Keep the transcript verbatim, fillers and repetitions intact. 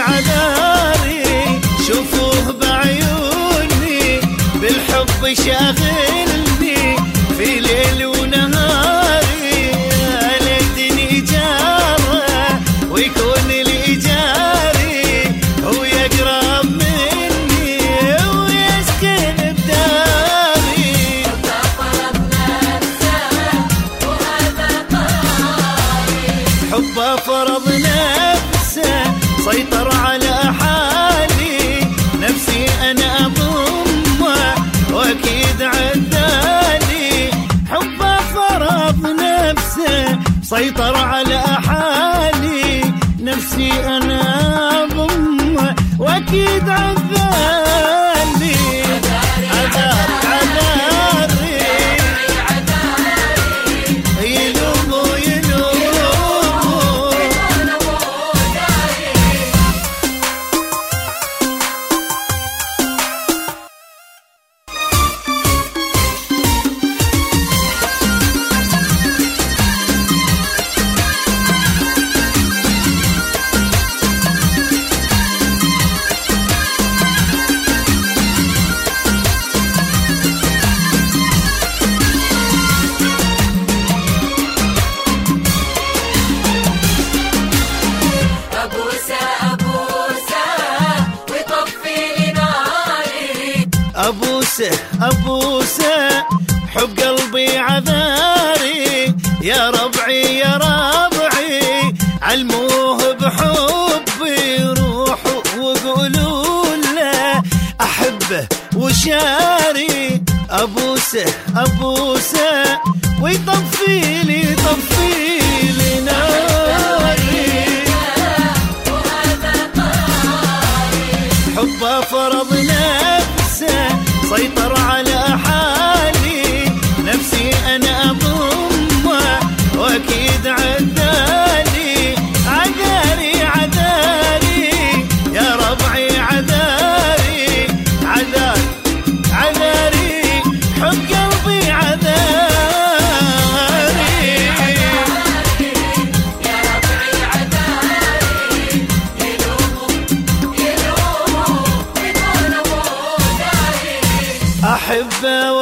عذاري شوفوه بعيوني بالحب شاغلني في ليل ونهاري يا ليتني جاره ويكون لي جاري هو يقرب مني ويسكن بداري حبه فرض نفسه سيطر على حالي نفسي أنا أضمه وأكيد عدالي حبه فرض نفسه سيطر على حالي نفسي أنا أضمه وأكيد عدالي عذاري عذاري يلوموا يلوموا أبوسه أبوسه حب قلبي عذاري يا ربعي يا ربعي علموه بحبي روحوا وقولوا له أحبه وشاري أبوسه أبوسه ويطفي لي يطفي لي ناري حبه فرض نفسه سيطر على حالي نفسي أنا أضمه وأكيد عدالي عذاري عذاري يا ربعي عذاري عذاري عذاري حب قلبي عذاري يا ربعي عذاري يلوموا يلوموا بدون أبو داري أحبه